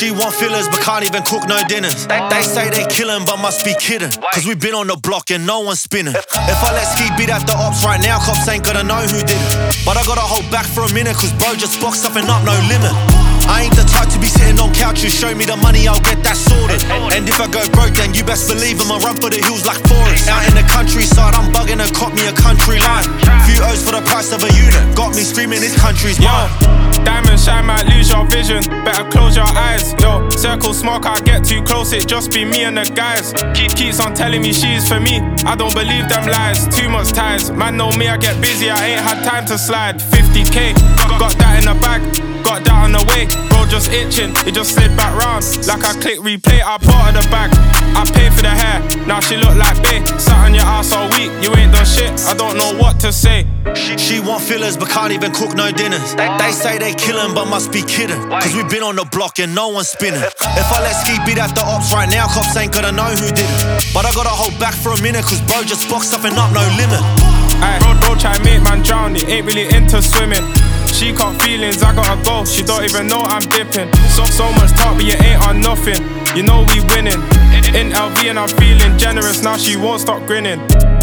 She want fillers but can't even cook no dinners. They say they killin' but must be kidding, cause we been on the block and no one's spinning. If I let Ski beat at the ops right now, cops ain't gonna know who did it. But I gotta hold back for a minute, cause bro just boxed something up, no limit. I ain't the type to be sitting on couches, show me the money, I'll get that sorted. And if I go broke, then you best believe I'ma run for the hills like Forrest. Out in the countryside, I'm bugging and caught me a country line. Few O's for the price of a unit, got me screaming this country's mine. Diamond shine might lose your vision, better close your eyes. Yo, circle smoke, I get too close, it just be me and the guys. Keeps on telling me she's for me, I don't believe them lies. Too much ties, man know me, I get busy, I ain't had time to slide. 50k, got that in the bag, got that on the way. Bro just itching, it just slid back round. Like I click replay, I part of the bag. I pay for the hair, now she look like bae. Sat on your ass all week, you ain't done shit, I don't know what to say. She want fillers but can't even cook no dinners. They say they killin' but must be kidding, cause we been on the block and no one's spinning. If I let Ski beat at the ops right now, cops ain't gonna know who did it. But I gotta hold back for a minute, cause bro just boxed something up, no limit. Ay, bro try make man drown, he ain't really into swimming. She caught feelings, I gotta go, she don't even know I'm dipping. So much talk but you ain't on nothing, you know we winning. In LV and I'm feeling generous, now she won't stop grinning.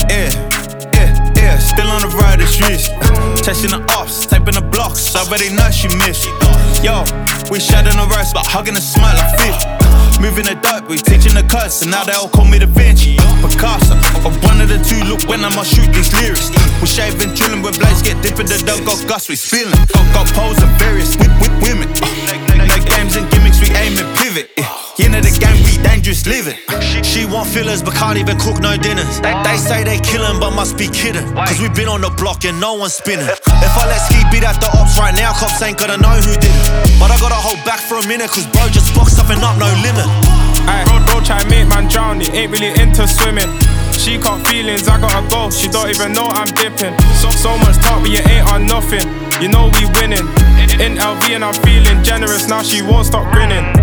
Yeah, still on the ride the streets. Testing the ops, taping the blocks, already know she missed. Yo, we shedding the rest, but hugging the smile like fish. Moving the dirt, we teaching the cuts, and now they all call me Da Vinci. Picasso, or one of the two, look when I'ma shoot these lyrics. We shaving, drilling with blades, get dipping the dog, got Gus, we spilling. Got poles of various women. No games and gimmicks, we aim and pivot. You know the game, we dangerous living. She want fillers but can't even cook no dinners. They say they killin' but must be kidding, cause we been on the block and no one's spinning. If I let Ski beat at the ops right now, cops ain't gonna know who did it. But I gotta hold back for a minute, cause bro just boxed something up, no limit. Ay, bro try make man drown, he ain't really into swimming. She caught feelings, I gotta go, she don't even know I'm dipping. So much talk but you ain't on nothing, you know we winning. In LV and I'm feeling generous, now she won't stop grinning.